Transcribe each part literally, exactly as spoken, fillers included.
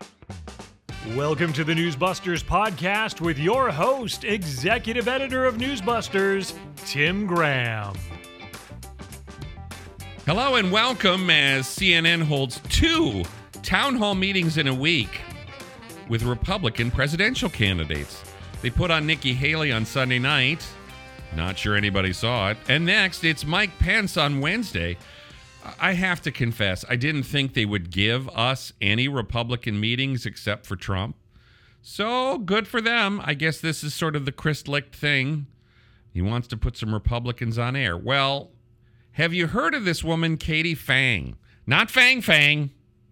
Welcome to the Newsbusters podcast with your host, executive editor of Newsbusters, Tim Graham. Hello and welcome as C N N holds two town hall meetings in a week with Republican presidential candidates. They put on Nikki Haley on Sunday night. Not sure anybody saw it. And next, it's Mike Pence on Wednesday. I have to confess, I didn't think they would give us any Republican meetings except for Trump. So good for them. I guess this is sort of the Chris Licht thing. He wants to put some Republicans on air. Well, have you heard of this woman, Katie Phang? Not Fang Fang.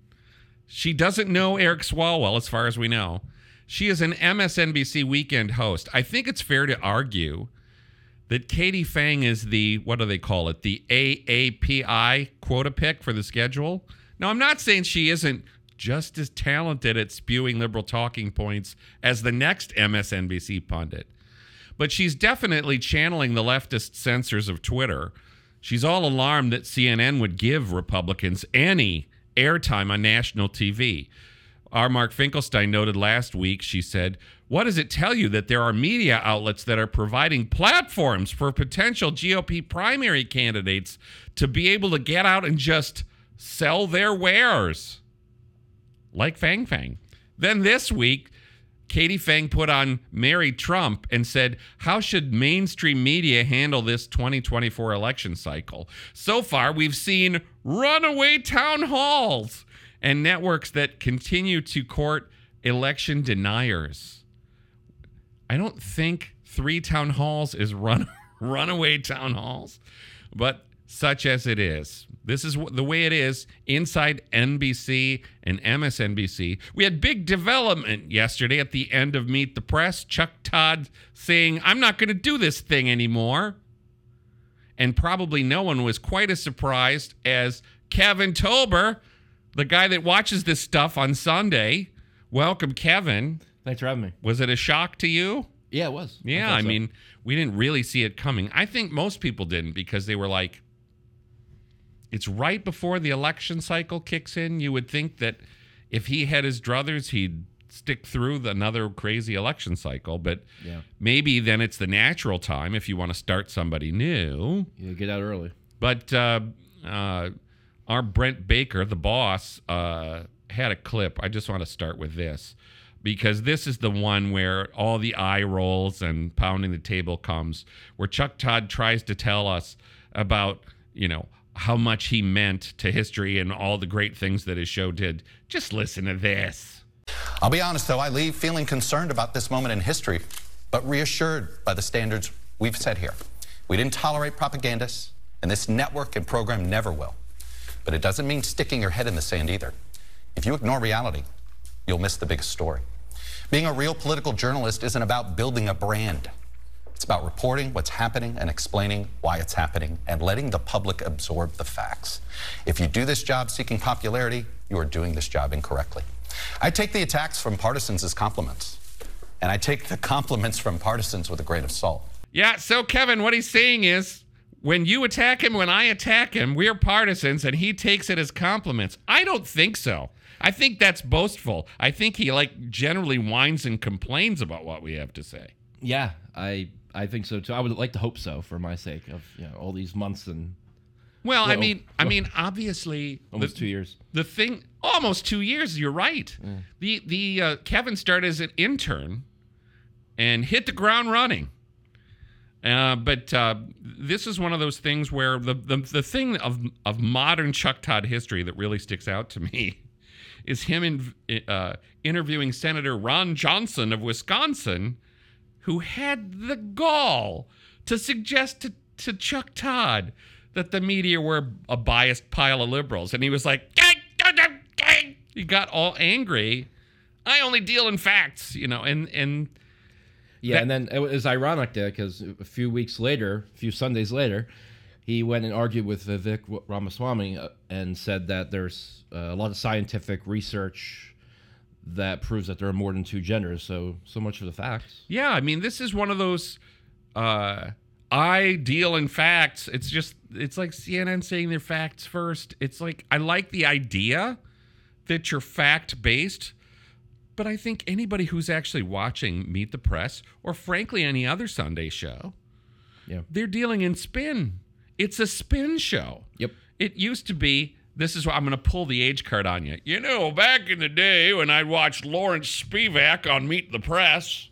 She doesn't know Eric Swalwell, as far as we know. She is an M S N B C weekend host. I think it's fair to argue that Katie Phang is the, what do they call it, the A A P I quota pick for the schedule. Now, I'm not saying she isn't just as talented at spewing liberal talking points as the next M S N B C pundit, but she's definitely channeling the leftist censors of Twitter. She's all alarmed that C N N would give Republicans any airtime on national T V. Our Mark Finkelstein noted last week, she said, "What does it tell you that there are media outlets that are providing platforms for potential G O P primary candidates to be able to get out and just sell their wares?" Like Fang Fang. Then this week, Katie Phang put on Mary Trump and said, how should mainstream media handle this twenty twenty-four election cycle? So far, we've seen runaway town halls and networks that continue to court election deniers. I don't think three town halls is run runaway town halls, but such as it is. This is the way it is inside N B C and M S N B C. We had big development yesterday at the end of Meet the Press. Chuck Todd saying, I'm not going to do this thing anymore. And probably no one was quite as surprised as Kevin Tolber, the guy that watches this stuff on Sunday. Welcome, Kevin. Thanks for having me. Was it a shock to you? Yeah, it was. Yeah, I, I so. mean, we didn't really see it coming. I think most people didn't because they were like, it's right before the election cycle kicks in. You would think that if he had his druthers, he'd stick through the, another crazy election cycle. But yeah. maybe then it's the natural time if you want to start somebody new. Yeah, get out early. But uh, uh, our Brent Baker, the boss, uh, had a clip. I just want to start with this because this is the one where all the eye rolls and pounding the table comes, where Chuck Todd tries to tell us about, you know, how much he meant to history and all the great things that his show did. Just listen to this. I'll be honest, though, I leave feeling concerned about this moment in history, but reassured by the standards we've set here. We didn't tolerate propagandists, and this network and program never will. But it doesn't mean sticking your head in the sand either. If you ignore reality, you'll miss the biggest story. Being a real political journalist isn't about building a brand. It's about reporting what's happening and explaining why it's happening and letting the public absorb the facts. If you do this job seeking popularity, you are doing this job incorrectly. I take the attacks from partisans as compliments, and I take the compliments from partisans with a grain of salt. Yeah, so Kevin, what he's saying is, when you attack him, when I attack him, we're partisans, and he takes it as compliments. I don't think so. I think that's boastful. I think he, like, generally whines and complains about what we have to say. Yeah, I I think so too. I would like to hope so for my sake of you know all these months and. Well, well I mean, I mean, obviously, almost the, two years. The thing, almost two years. You're right. Mm. The the uh, Kevin started as an intern, and hit the ground running. Uh, but uh, this is one of those things where the, the the thing of of modern Chuck Todd history that really sticks out to me is him in, uh, interviewing Senator Ron Johnson of Wisconsin, who had the gall to suggest to, to Chuck Todd that the media were a biased pile of liberals. And he was like, he got all angry. I only deal in facts, you know, and... and yeah, that, and then it was ironic there because a few weeks later, a few Sundays later, he went and argued with Vivek Ramaswamy and said that there's a lot of scientific research that proves that there are more than two genders. So, so much for the facts. Yeah, I mean, this is one of those, uh, I deal in facts. It's just, it's like C N N saying their facts first. It's like, I like the idea that you're fact-based, But I think anybody who's actually watching Meet the Press, or frankly any other Sunday show, Yeah. they're dealing in spin. It's a spin show. Yep. It used to be, this is what I'm going to pull the age card on you. You know, back in the day when I'd watch Lawrence Spivak on Meet the Press,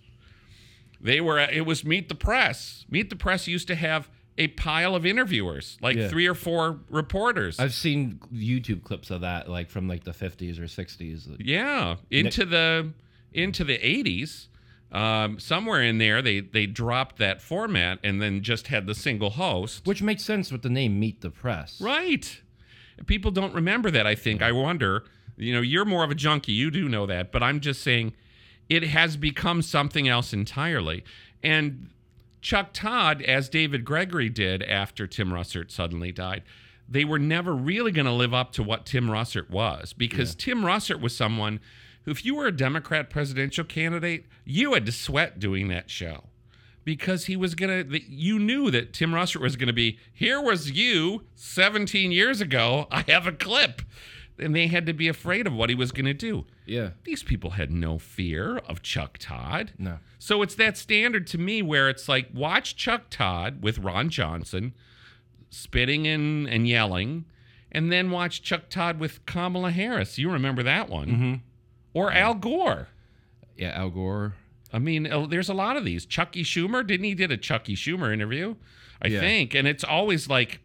they were, it was Meet the Press. Meet the Press used to have a pile of interviewers, like Yeah. three or four reporters. I've seen YouTube clips of that, like from like the fifties or sixties. Yeah, into the into the eighties, um, somewhere in there, they they dropped that format and then just had the single host. Which makes sense with the name Meet the Press. Right. People don't remember that. I think. I wonder. You know, you're more of a junkie. You do know that, but I'm just saying, it has become something else entirely. And Chuck Todd, as David Gregory did after Tim Russert suddenly died, they were never really going to live up to what Tim Russert was, because yeah. Tim Russert was someone who, if you were a Democrat presidential candidate, you had to sweat doing that show, because he was going to, you knew that Tim Russert was going to be, here was you seventeen years ago, I have a clip. And they had to be afraid of what he was going to do. Yeah. These people had no fear of Chuck Todd. No. So it's that standard to me where it's like, watch Chuck Todd with Ron Johnson spitting and, and yelling, and then watch Chuck Todd with Kamala Harris. You remember that one. Mm-hmm. Or Al Gore. Yeah, Al Gore. I mean, there's a lot of these. Chucky Schumer, didn't he did a Chucky Schumer interview? I yeah. think. And it's always like,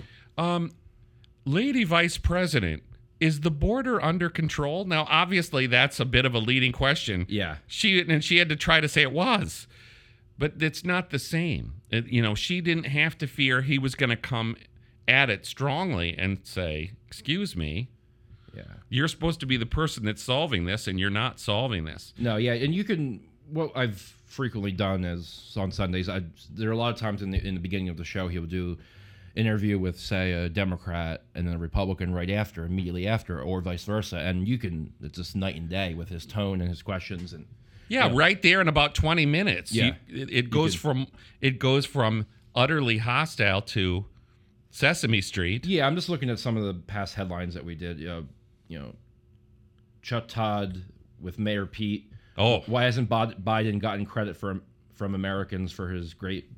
um, Lady Vice President, is the border under control? Now, obviously, that's a bit of a leading question. Yeah. She and she had to try to say it was, but it's not the same. It, you know, she didn't have to fear he was going to come at it strongly and say, "Excuse me, yeah, you're supposed to be the person that's solving this, and you're not solving this." No, yeah, and you can. What I've frequently done is on Sundays. I there are a lot of times in the in the beginning of the show he will do interview with, say, a Democrat and then a Republican right after, immediately after, or vice versa, and you can, it's just night and day with his tone and his questions. And yeah, you know, right there in about twenty minutes. Yeah, you, it, it goes can, from it goes from utterly hostile to Sesame Street. Yeah, I'm just looking at some of the past headlines that we did. You know, you know Chuck Todd with Mayor Pete. Oh, why hasn't Biden gotten credit from from Americans for his great,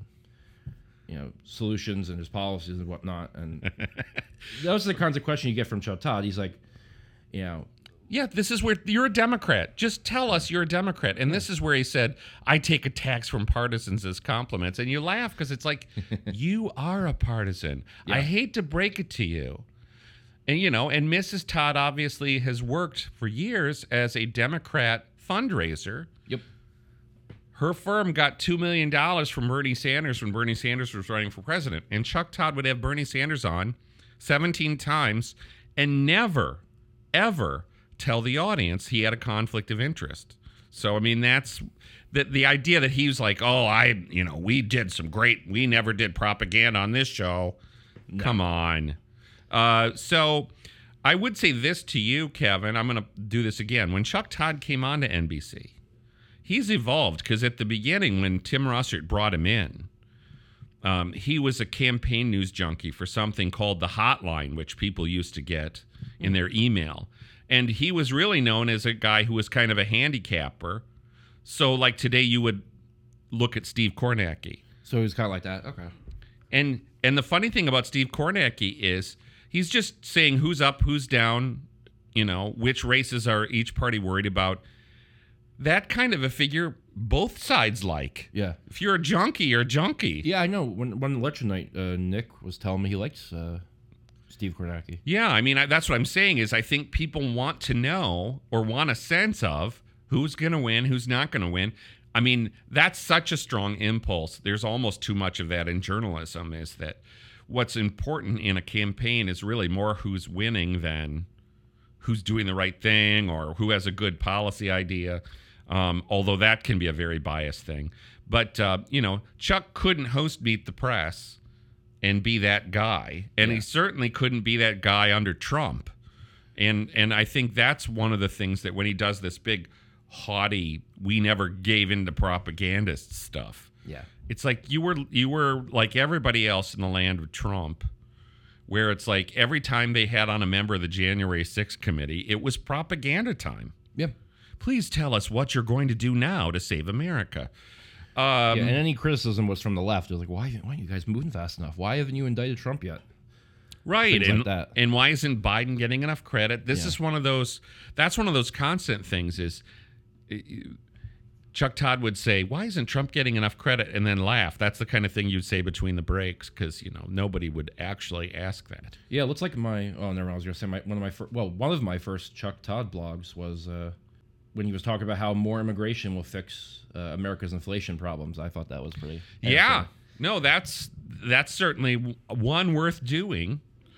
you know, solutions and his policies and whatnot? And those are the kinds of questions you get from Chuck Todd. He's like, you know, yeah, this is where you're a Democrat. Just tell us you're a Democrat. And this is where he said, I take attacks from partisans as compliments. And you laugh because it's like, you are a partisan. Yeah. I hate to break it to you. And, you know, and Missus Todd obviously has worked for years as a Democrat fundraiser. Yep. Her firm got two million dollars from Bernie Sanders when Bernie Sanders was running for president. And Chuck Todd would have Bernie Sanders on seventeen times and never, ever tell the audience he had a conflict of interest. So, I mean, that's the, the idea that he was like, oh, I, you know, we did some great, we never did propaganda on this show. No. Come on. Uh, so I would say this to you, Kevin. I'm going to do this again. When Chuck Todd came on to N B C, he's evolved, because at the beginning when Tim Russert brought him in, um, he was a campaign news junkie for something called the Hotline, which people used to get in their email. And he was really known as a guy who was kind of a handicapper. So like today you would look at Steve Kornacki. So he was kind of like that. Okay. And and the funny thing about Steve Kornacki is he's just saying who's up, who's down, you know, which races are each party worried about. That kind of a figure both sides like. Yeah. If you're a junkie, you're a junkie. Yeah, I know. When when election night, uh, Nick was telling me he likes uh, Steve Kornacki. Yeah, I mean, I, that's what I'm saying is I think people want to know or want a sense of who's going to win, who's not going to win. I mean, that's such a strong impulse. There's almost too much of that in journalism, is that what's important in a campaign is really more who's winning than who's doing the right thing or who has a good policy idea, um, although that can be a very biased thing. But, uh, you know, Chuck couldn't host Meet the Press and be that guy. And yeah. he certainly couldn't be that guy under Trump. And and I think that's one of the things that when he does this big, haughty, we never gave in to propagandist stuff. Yeah. It's like you were you were like everybody else in the land of Trump, where it's like every time they had on a member of the January sixth committee, it was propaganda time. Yeah. please tell us what you're going to do now to save America. Um, yeah, and any criticism was from the left. It was like, why, why are you guys moving fast enough? Why haven't you indicted Trump yet? Right, Things and like that. and why isn't Biden getting enough credit? This Yeah. is one of those. That's one of those constant things. Is uh, Chuck Todd would say, "Why isn't Trump getting enough credit?" and then laugh. That's the kind of thing you'd say between the breaks, because you know nobody would actually ask that. Yeah, it looks like my. Oh, never mind. I was gonna say my one of my fir- well, one of my first Chuck Todd blogs was uh, when he was talking about how more immigration will fix uh, America's inflation problems. I thought that was pretty. Yeah, no, that's that's certainly one worth doing.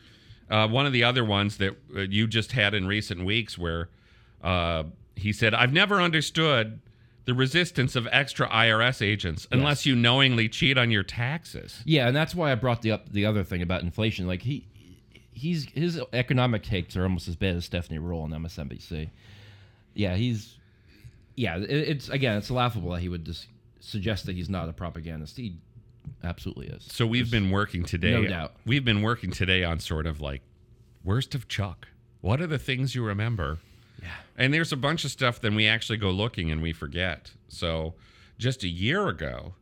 Uh, one of the other ones that uh, you just had in recent weeks, where uh, he said, "I've never understood the resistance of extra I R S agents unless Yes. you knowingly cheat on your taxes." Yeah, and that's why I brought the up the other thing about inflation. Like he, he's his economic takes are almost as bad as Stephanie Ruhle on M S N B C. Yeah, he's. Yeah, it, it's again, it's laughable that he would just suggest that he's not a propagandist. He absolutely is. So we've been working today. No doubt. We've been working today on sort of like worst of Chuck. What are the things you remember? Yeah. And there's a bunch of stuff then we actually go looking and we forget. So just a year ago,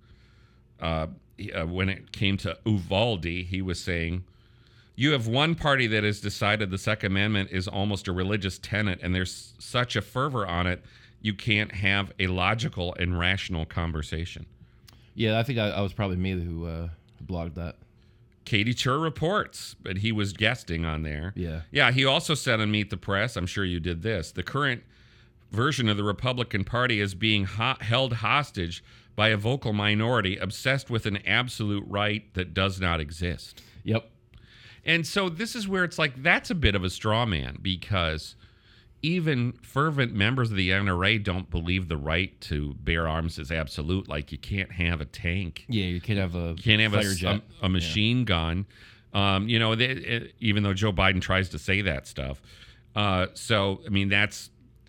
uh, uh, when it came to Uvalde, he was saying, you have one party that has decided the Second Amendment is almost a religious tenet, and there's such a fervor on it, you can't have a logical and rational conversation. Yeah, I think I, I was probably me who uh, blogged that. Katie Tur reports, but he was guesting on there. Yeah. Yeah, he also said on Meet the Press, I'm sure you did this, the current version of the Republican Party is being ho- held hostage by a vocal minority obsessed with an absolute right that does not exist. Yep. And so this is where it's like, that's a bit of a straw man, because even fervent members of the N R A don't believe the right to bear arms is absolute. Like, you can't have a tank. Yeah, you can't have a You can't have a, fighter jet. a, a machine yeah. gun. Um, you know, they, it, even though Joe Biden tries to say that stuff. Uh, so, I mean, that's,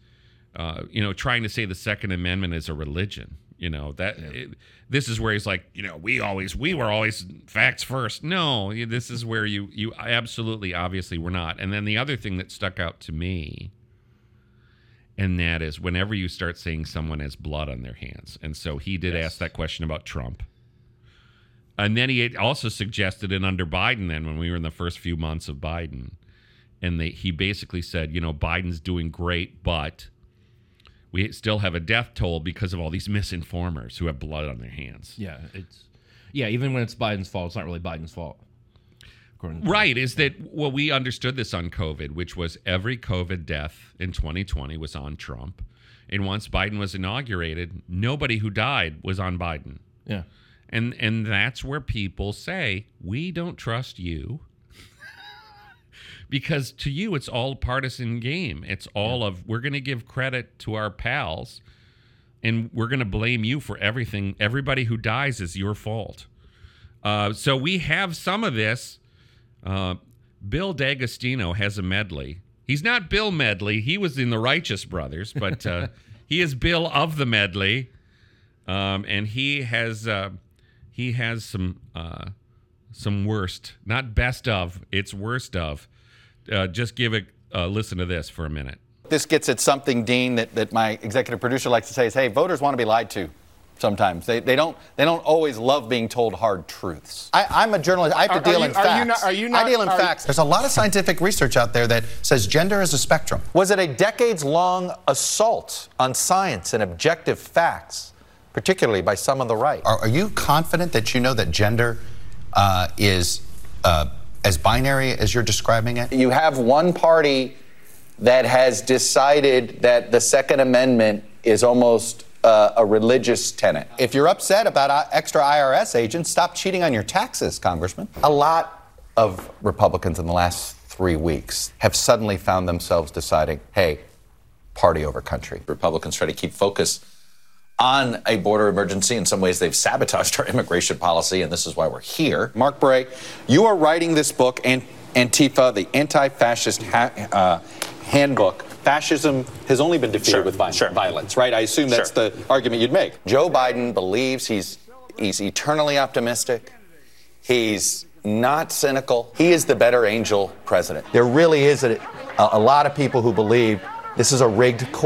uh, you know, trying to say the Second Amendment is a religion. You know, that yeah. it, this is where he's like, you know, we always, we were always facts first. No, this is where you, you absolutely, obviously, we're not. And then the other thing that stuck out to me, and that is whenever you start saying someone has blood on their hands. And so he did yes. ask that question about Trump. And then he also suggested it under Biden then when we were in the first few months of Biden. And they, he basically said, you know, Biden's doing great, but we still have a death toll because of all these misinformers who have blood on their hands. Yeah, it's yeah, even when it's Biden's fault, it's not really Biden's fault. Right, is that, well, we understood this on COVID, which was every COVID death in twenty twenty was on Trump. And once Biden was inaugurated, nobody who died was on Biden. Yeah. And and that's where people say, we don't trust you. Because to you, it's all a partisan game. It's all yeah. of, we're going to give credit to our pals, and we're going to blame you for everything. Everybody who dies is your fault. Uh, so we have some of this. Uh, Bill D'Agostino has a medley. He's not Bill Medley. He was in the Righteous Brothers, but uh, he is Bill of the Medley, um, and he has uh, he has some uh, some worst, not best of. It's worst of. Uh, just give a uh, listen to this for a minute. This gets at something, Dean, that, that my executive producer likes to say is, hey, voters want to be lied to. Sometimes they, they don't they don't always love being told hard truths. I, I'm a journalist. I have to are, deal are in you, facts. Are you not, are you not, I deal in are facts. There's a lot of scientific research out there that says gender is a spectrum. Was it a decades-long assault on science and objective facts, particularly by some on the right? Are, are you confident that you know that gender uh, is uh, as binary as you're describing it? You have one party that has decided that the Second Amendment is almost Uh, a religious tenet. If you're upset about uh, extra I R S agents, stop cheating on your taxes, Congressman. A lot of Republicans in the last three weeks have suddenly found themselves deciding, hey, party over country. Republicans try to keep focus on a border emergency. In some ways, they've sabotaged our immigration policy, and this is why we're here. Mark Bray, you are writing this book, Antifa, the Anti-Fascist ha- uh, Handbook. Fascism has only been defeated sure, with violence, sure. violence, right? I assume that's sure. the argument you'd make. Joe Biden believes he's he's eternally optimistic. He's not cynical. He is the better angel president. There really is a, a lot of people who believe this is a rigged court.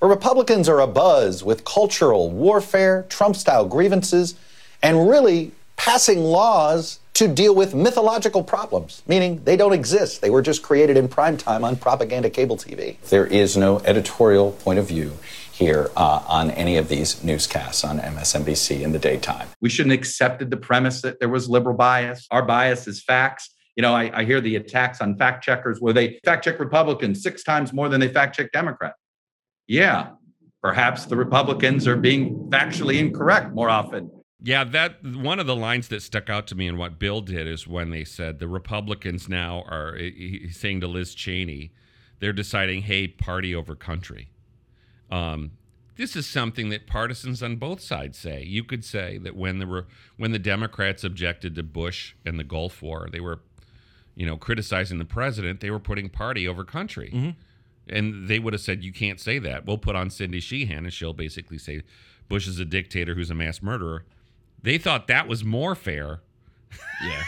where Republicans are abuzz with cultural warfare, Trump-style grievances, and really passing laws to deal with mythological problems, meaning they don't exist. They were just created in prime time on propaganda cable T V. There is no editorial point of view here uh, on any of these newscasts on M S N B C in the daytime. We shouldn't have accepted the premise that there was liberal bias. Our bias is facts. You know, I, I hear the attacks on fact checkers where they fact check Republicans six times more than they fact check Democrats. Yeah, perhaps the Republicans are being factually incorrect more often. Yeah, that one of the lines that stuck out to me in what Bill did is when they said the Republicans now are he's saying to Liz Cheney, they're deciding, hey, party over country. Um, this is something that partisans on both sides say. You could say that when the re- when the Democrats objected to Bush and the Gulf War, they were, you know, criticizing the president. They were putting party over country. Mm-hmm. And they would have said, you can't say that. We'll put on Cindy Sheehan, and she'll basically say Bush is a dictator who's a mass murderer. They thought that was more fair yeah.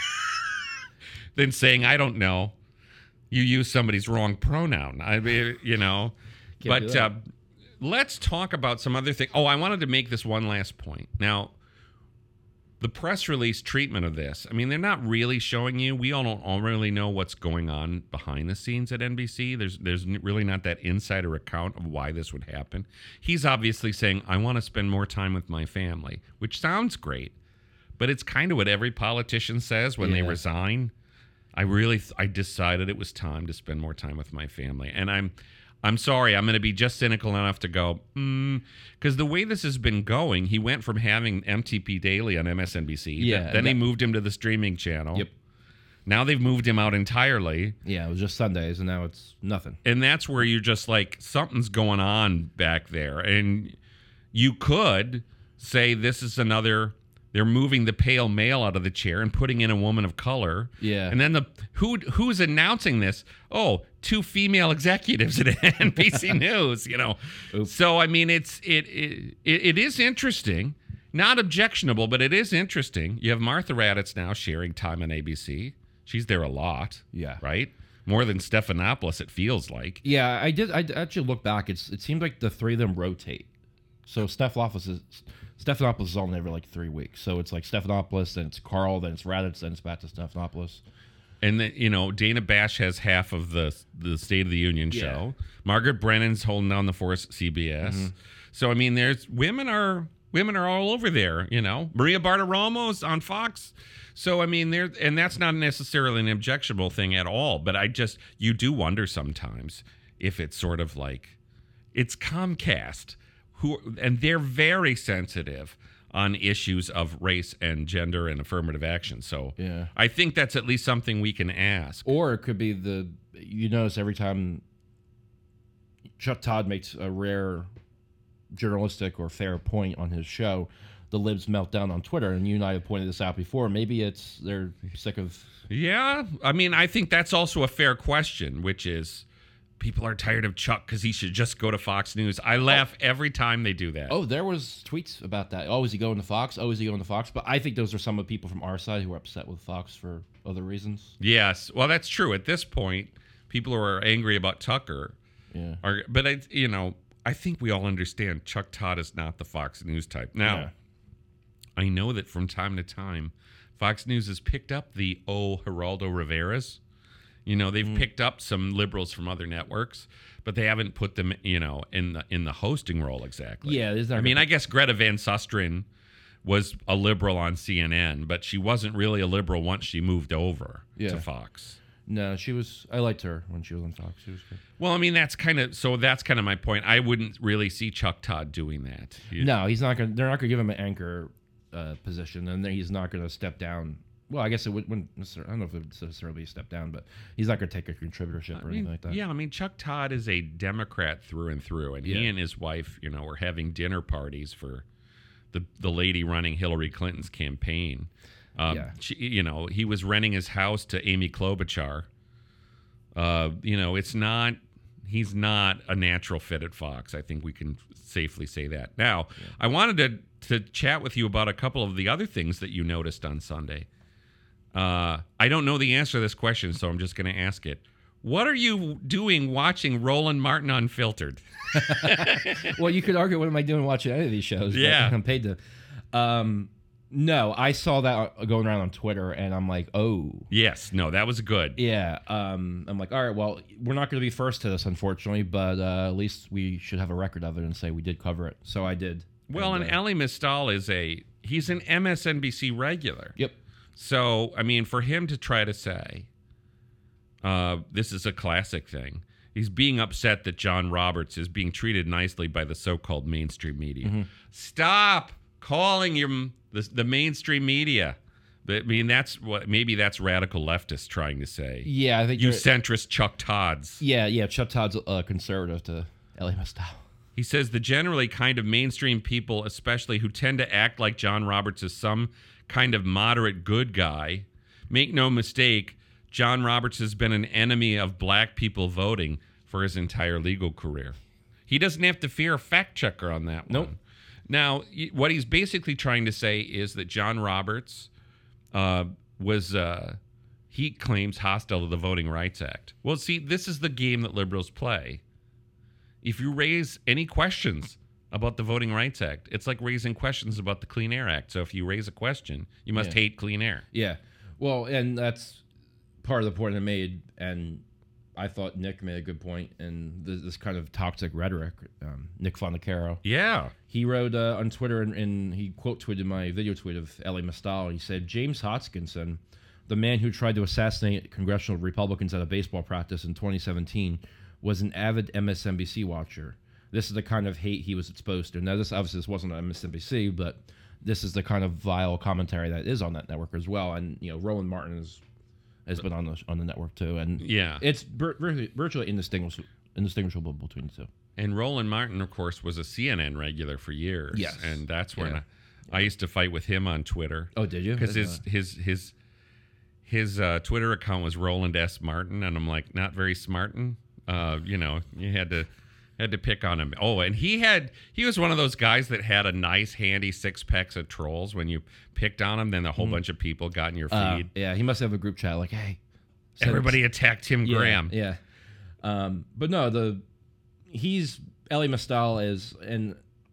than saying, I don't know, you use somebody's wrong pronoun. I mean, you know. Can't but uh, let's talk about some other things. Oh, I wanted to make this one last point. Now, the press release treatment of this, I mean, they're not really showing you. We all don't all really know what's going on behind the scenes at N B C. There's there's really not that insider account of why this would happen. He's obviously saying, I want to spend more time with my family, which sounds great, but it's kind of what every politician says when yeah. they resign. I really, I decided it was time to spend more time with my family. And I'm I'm sorry, I'm going to be just cynical enough to go, mm, because the way this has been going, he went from having M T P Daily on M S N B C. Yeah. Then, then they moved him to the streaming channel. Yep. Now they've moved him out entirely. Yeah, it was just Sundays, and now it's nothing. And that's where you're just like, something's going on back there. And you could say this is another... They're moving the pale male out of the chair and putting in a woman of color. Yeah. And then the who who's announcing this? Oh, two female executives at N B C News, you know. Oops. So I mean it's it, it it is interesting. Not objectionable, but it is interesting. You have Martha Raddatz now sharing time on A B C. She's there a lot. Yeah. Right? More than Stephanopoulos, it feels like. Yeah, I did I actually look back. It's it seems like the three of them rotate. So Stephanopoulos is Stephanopoulos is on every like three weeks. So it's like Stephanopoulos, then it's Carl, then it's Raddatz, then it's back to Stephanopoulos. And then, you know, Dana Bash has half of the the State of the Union yeah. show. Margaret Brennan's holding down the force C B S. Mm-hmm. So I mean, there's women are women are all over there. You know, Maria Bartiromo's on Fox. So I mean, there and that's not necessarily an objectionable thing at all. But I just you do wonder sometimes if it's sort of like it's Comcast. Who and they're very sensitive on issues of race and gender and affirmative action. So yeah. I think that's at least something we can ask. Or it could be the you notice every time Chuck Todd makes a rare journalistic or fair point on his show, the libs melt down on Twitter. And you and I have pointed this out before. Maybe it's they're sick of. Yeah, I mean, I think that's also a fair question, which is. People are tired of Chuck because he should just go to Fox News. I laugh oh. every time they do that. Oh, there was tweets about that. Oh, is he going to Fox? Oh, is he going to Fox? But I think those are some of the people from our side who are upset with Fox for other reasons. Yes. Well, that's true. At this point, people who are angry about Tucker yeah. are, but I, you know, I think we all understand Chuck Todd is not the Fox News type. Now, yeah. I know that from time to time, Fox News has picked up the O. Geraldo Rivera's. You know, they've mm. picked up some liberals from other networks, but they haven't put them, you know, in the in the hosting role exactly. Yeah, I mean, I guess Greta Van Susteren was a liberal on C N N, but she wasn't really a liberal once she moved over yeah. to Fox. No, she was. I liked her when she was on Fox. She was good. Well, I mean, that's kind of so. That's kind of my point. I wouldn't really see Chuck Todd doing that. You no, know? he's not going. They're not going to give him an anchor uh, position, and he's not going to step down. Well, I guess it wouldn't necessarily, I don't know if it would necessarily be a step down, but he's not going to take a contributorship or I mean, anything like that. Yeah, I mean, Chuck Todd is a Democrat through and through, and yeah. he and his wife, you know, were having dinner parties for the the lady running Hillary Clinton's campaign. Um, yeah. She, you know, he was renting his house to Amy Klobuchar. Uh, you know, it's not, he's not a natural fit at Fox. I think we can safely say that. Now, yeah. I wanted to, to chat with you about a couple of the other things that you noticed on Sunday. Uh, I don't know the answer to this question, so I'm just going to ask it. What are you doing watching Roland Martin Unfiltered? Well, you could argue, what am I doing watching any of these shows? But Yeah. I'm paid to. Um, no, I saw that going around on Twitter, and I'm like, oh. Yes. No, that was good. Yeah. Um, I'm like, all right, well, we're not going to be first to this, unfortunately, but uh, at least we should have a record of it and say we did cover it. So I did. Well, and, and uh, Elie Mystal is a, he's an M S N B C regular. Yep. So, I mean, for him to try to say, uh, this is a classic thing, he's being upset that John Roberts is being treated nicely by the so-called mainstream media. Mm-hmm. Stop calling him the, the mainstream media. I mean, that's what, maybe that's radical leftists trying to say. Yeah, I think You you're- centrist Chuck Todds. Yeah, yeah. Chuck Todd's uh, conservative to Elie Mystal. He says the generally kind of mainstream people, especially who tend to act like John Roberts is some kind of moderate good guy, make no mistake, John Roberts has been an enemy of black people voting for his entire legal career. He doesn't have to fear a fact checker on that one. Nope. Now, y- what he's basically trying to say is that John Roberts uh, was, uh, he claims, hostile to the Voting Rights Act. Well, see, this is the game that liberals play. If you raise any questions about the Voting Rights Act, it's like raising questions about the Clean Air Act. So if you raise a question, you must Yeah. hate clean air. Yeah. Well, and that's part of the point I made, and I thought Nick made a good point, and this, this kind of toxic rhetoric. Um, Nick Fondacaro. Yeah. He wrote uh, on Twitter, and, and he quote tweeted my video tweet of Elie Mystal. He said, James Hoskinson, the man who tried to assassinate congressional Republicans at a baseball practice in twenty seventeen, was an avid M S N B C watcher. This is the kind of hate he was exposed to. Now, this obviously this wasn't on M S N B C, but this is the kind of vile commentary that is on that network as well. And, you know, Roland Martin is, has been on the on the network too. And Yeah. it's vir- virtually, virtually indistinguishable, indistinguishable between the two. And Roland Martin, of course, was a C N N regular for years. Yes. And that's when Yeah. I, I used to fight with him on Twitter. Oh, did you? Because his his his his uh, Twitter account was Roland S. Martin, and I'm like, not very smartin'. Uh, you know, you had to had to pick on him. Oh, and he had he was one of those guys that had a nice, handy six packs of trolls. When you picked on him, then a whole bunch of people got in your feed. Uh, yeah, he must have a group chat like, hey, send- Everybody attacked Tim yeah, Graham. Yeah. Um, but no, the he's Elie Mystal is, and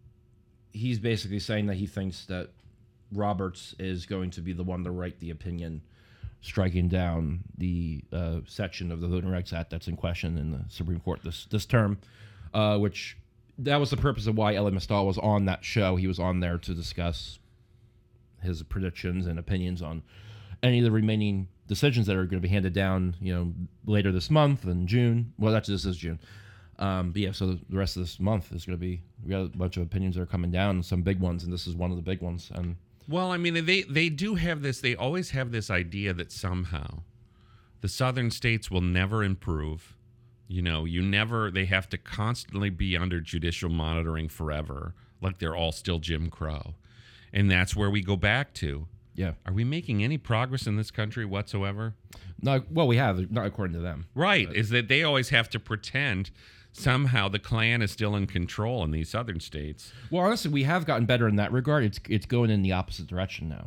he's basically saying that he thinks that Roberts is going to be the one to write the opinion, striking down the uh, section of the Voting Rights Act that's in question in the Supreme Court this this term, uh, which that was the purpose of why Elie Mystal was on that show. He was on there to discuss his predictions and opinions on any of the remaining decisions that are going to be handed down, you know, later this month in June. Well, that's this is June. Um, but yeah, so the rest of this month is going to be, we got a bunch of opinions that are coming down, some big ones, and this is one of the big ones. And Well, I mean, they they do have this. They always have this idea that somehow the southern states will never improve. You know, you never. They have to constantly be under judicial monitoring forever, like they're all still Jim Crow, and that's where we go back to. yeah, Are we making any progress in this country whatsoever? no, well, we have, not according to them. Right, is that they always have to pretend somehow the Klan is still in control in these southern states. Well, honestly, we have gotten better in that regard. It's it's going in the opposite direction now,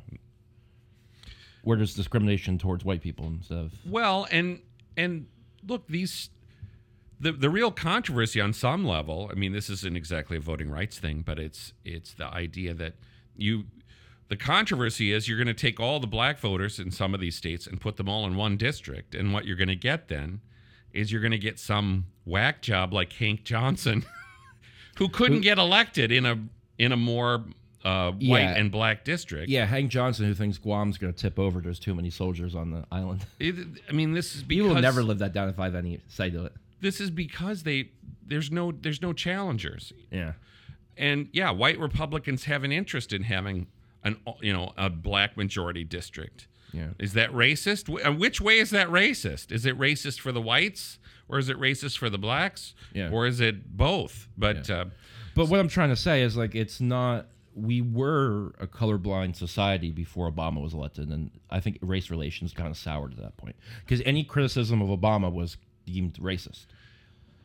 where there's discrimination towards white people instead of. Well, and and look, these the the real controversy on some level. I mean, this isn't exactly a voting rights thing, but it's it's the idea that you. The controversy is you're going to take all the black voters in some of these states and put them all in one district, and what you're going to get then is you're going to get some whack job like Hank Johnson, who couldn't get elected in a in a more uh, white Yeah. and black district. Yeah, Hank Johnson, who thinks Guam's going to tip over, there's too many soldiers on the island. It, I mean, this is He because will never live that down if I have any say to it. this is because they there's no there's no challengers. Yeah. And yeah, white Republicans have an interest in having an you know a black majority district. Yeah. Is that racist? Wh- uh, Which way is that racist? Is it racist for the whites, or is it racist for the blacks? Yeah. Or is it both? But uh, But what I'm trying to say is, like, it's not. We were a colorblind society before Obama was elected, and I think race relations kind of soured at that point because any criticism of Obama was deemed racist.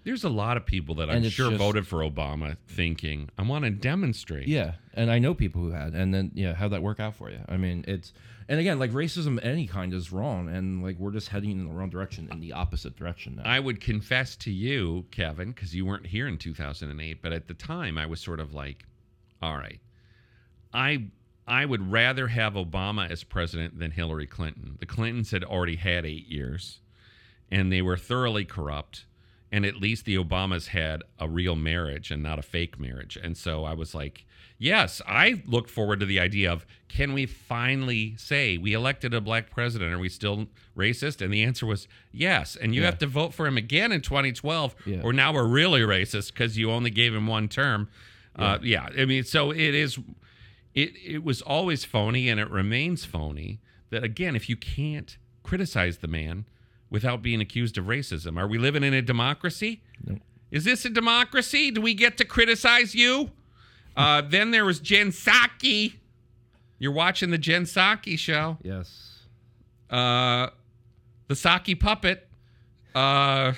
There's a lot of people that I'm And it's sure just- voted for Obama thinking, I want to demonstrate. Yeah, and I know people who had, and then yeah, how'd that work out for you? I mean, it's, and again, like racism of any kind is wrong, and like we're just heading in the wrong direction, in the opposite direction now. I would confess to you, Kevin, because you weren't here in two thousand eight, but at the time I was sort of like, all right, I I would rather have Obama as president than Hillary Clinton. The Clintons had already had eight years, and they were thoroughly corrupt. And at least the Obamas had a real marriage and not a fake marriage. And so I was like, yes, I look forward to the idea of, can we finally say we elected a black president? Are we still racist? And the answer was yes. And you Yeah. have to vote for him again in twenty twelve, Yeah. or now we're really racist because you only gave him one term. Yeah. Uh, yeah. I mean, so it is, it, it was always phony, and it remains phony that, again, if you can't criticize the man without being accused of racism. Are we living in a democracy? Nope. Is this a democracy? Do we get to criticize you? Uh, then there was Jen Psaki. You're watching the Jen Psaki show. Yes. Uh, the Psaki puppet. Uh,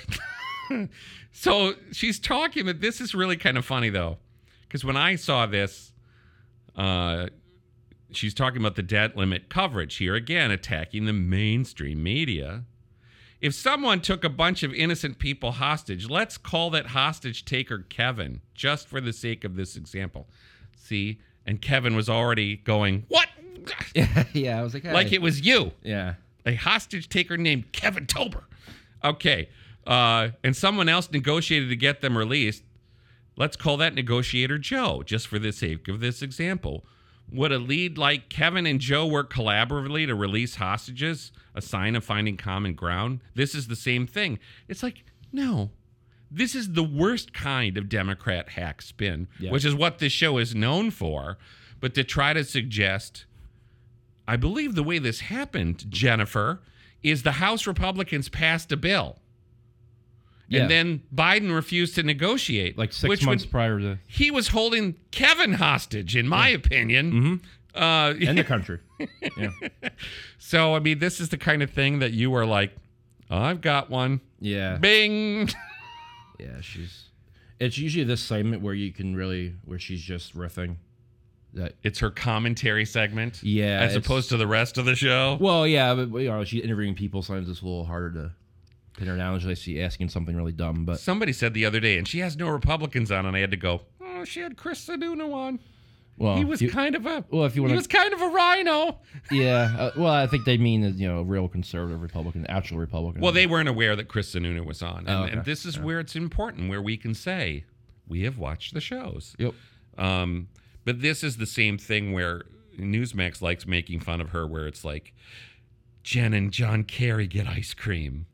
so she's talking, but this is really kind of funny, though. Because when I saw this, uh, she's talking about the debt limit coverage here, again, attacking the mainstream media. If someone took a bunch of innocent people hostage, let's call that hostage taker Kevin, just for the sake of this example. See? And Kevin was already going, what? Yeah, yeah. I was like, hey. Like it was you, Yeah. a hostage taker named Kevin Tober. Okay. Uh, and someone else negotiated to get them released. Let's call that negotiator Joe, just for the sake of this example. Would a lead like Kevin and Joe work collaboratively to release hostages, a sign of finding common ground? This is the same thing. It's like, no. This is the worst kind of Democrat hack spin, Yeah. which is what this show is known for. But to try to suggest, I believe the way this happened, Jennifer, is the House Republicans passed a bill. Yeah. And then Biden refused to negotiate. Like six which months would- prior to, he was holding Kevin hostage, in my opinion. Mm-hmm. Uh, in the country. Yeah. so, I mean, this is the kind of thing that you are like, oh, I've got one. Yeah. Bing. Yeah, she's. It's usually this segment where you can really, where she's just riffing. That. It's her commentary segment. Yeah, As it's- opposed to the rest of the show. Well, yeah, but you know, she's interviewing people. Sometimes it's a little harder to pin her down. Unless she's asking something really dumb. But Somebody said the other day, and she has no Republicans on, and I had to go, oh, she had Chris Sununu on. well, He was you- kind of a, well, if you he want was kind of a rhino. yeah. Uh, well, I think they mean that, you know, a real conservative Republican, actual Republican. Well, they weren't aware that Chris Sununu was on. And, Oh, okay. and this is where it's important, where we can say, we have watched the shows. Yep. Um, but this is the same thing where Newsmax likes making fun of her, where it's like, Jen and John Kerry get ice cream.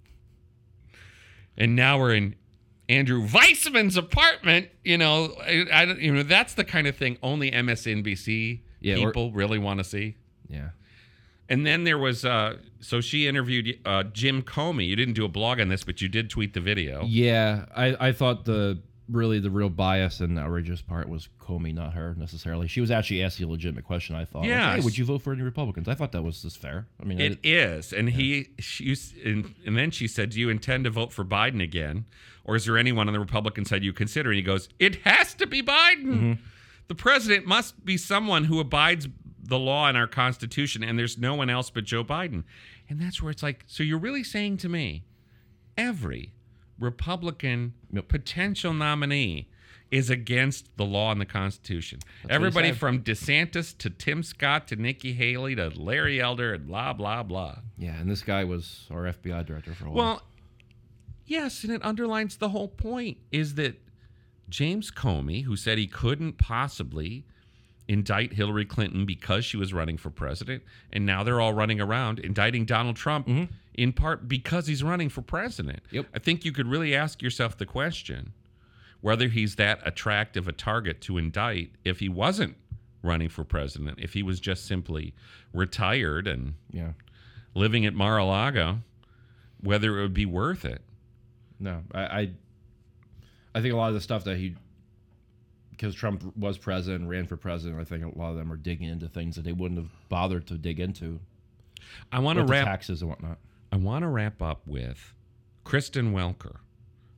And now we're in Andrew Weissman's apartment. You know, I, I don't, you know, that's the kind of thing only M S N B C Yeah, or- people really want to see. Yeah. And then there was, uh, so she interviewed uh, Jim Comey. You didn't do a blog on this, but you did tweet the video. Yeah, I, I thought the really the real bias and outrageous part was Comey, not her necessarily. She was actually asking a legitimate question. I thought, like, Yes. hey, would you vote for any Republicans? I thought that was just fair. I mean, It I, is, and he, she, and, and then she said, "Do you intend to vote for Biden again, or is there anyone on the Republican side you consider?" And he goes, "It has to be Biden. Mm-hmm. The president must be someone who abides the law and our Constitution, and there's no one else but Joe Biden." And that's where it's like, so you're really saying to me, every Republican potential nominee is against the law and the Constitution. what he Everybody said. from DeSantis to Tim Scott to Nikki Haley to Larry Elder and blah, blah, blah. yeah, and this guy was our F B I director for a while. Well, yes, and it underlines the whole point is that James Comey, who said he couldn't possibly indict Hillary Clinton because she was running for president, and now they're all running around indicting Donald Trump in part because he's running for president. Yep. I think you could really ask yourself the question whether he's that attractive a target to indict if he wasn't running for president, if he was just simply retired and yeah, living at Mar-a-Lago, whether it would be worth it. no, I, I, I think a lot of the stuff that he, because Trump was president, ran for president, I think a lot of them are digging into things that they wouldn't have bothered to dig into, I want to with the wrap taxes and whatnot. I want to wrap up with Kristen Welker,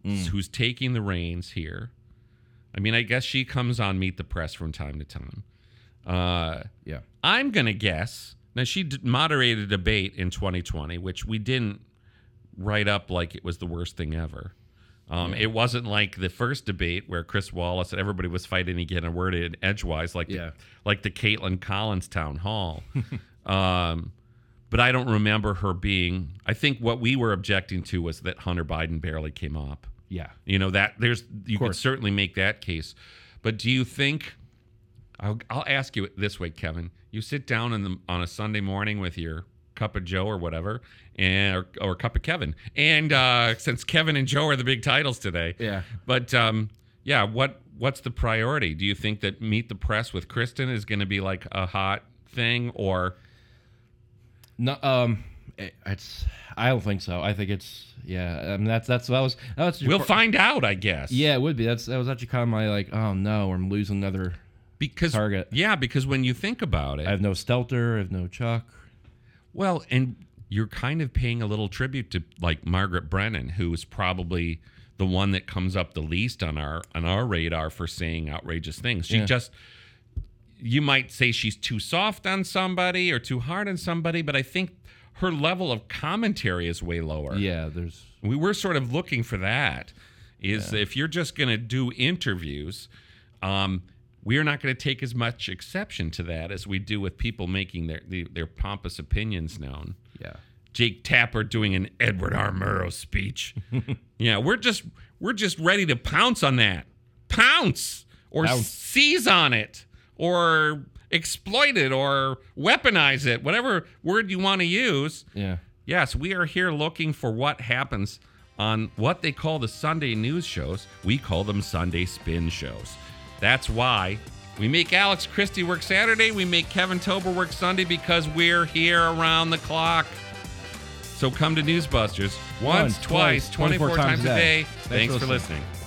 mm. who's taking the reins here. I mean, I guess she comes on Meet the Press from time to time. Uh, yeah. I'm going to guess. Now, she d- moderated a debate in twenty twenty, which we didn't write up like it was the worst thing ever. Um, yeah. It wasn't like the first debate where Chris Wallace and everybody was fighting to get a word in edgewise, like, yeah. the, like the Caitlin Collins town hall. um, but I don't remember her being. I think what we were objecting to was that Hunter Biden barely came up. Yeah. You know, that there's you could certainly make that case. But do you think I'll, I'll ask you it this way, Kevin. You sit down in the, on a Sunday morning with your cup of Joe or whatever, and or, or cup of Kevin. And uh, since Kevin and Joe are the big titles today. Yeah. But um, yeah, what what's the priority? Do you think that Meet the Press with Kristen is going to be like a hot thing, or no? Um, it, it's I don't think so. I think it's yeah. I mean that's that's that was that was we'll par- find out, I guess. Yeah, it would be. That's that was actually kind of my like, oh no, I'm losing another because target. Yeah, because when you think about it, I have no Stelter, I have no Chuck. Well, and you're kind of paying a little tribute to like Margaret Brennan, who is probably the one that comes up the least on our on our radar for saying outrageous things. She yeah. just, you might say she's too soft on somebody or too hard on somebody, but I think her level of commentary is way lower. Yeah, there's. We were sort of looking for that. Is yeah. if you're just going to do interviews, um, we are not going to take as much exception to that as we do with people making their their, their pompous opinions known. Yeah. Jake Tapper doing an Edward R. Murrow speech. yeah, we're just we're just ready to pounce on that. Pounce or Pounce. seize on it or exploit it or weaponize it, whatever word you want to use. Yeah. Yes, we are here looking for what happens on what they call the Sunday news shows. We call them Sunday spin shows. That's why we make Alex Christie work Saturday. We make Kevin Tober work Sunday because we're here around the clock. So come to Newsbusters once, Once, twice, twice, twenty-four, twenty-four times, times a day. Thanks Thanks for for listening. listening.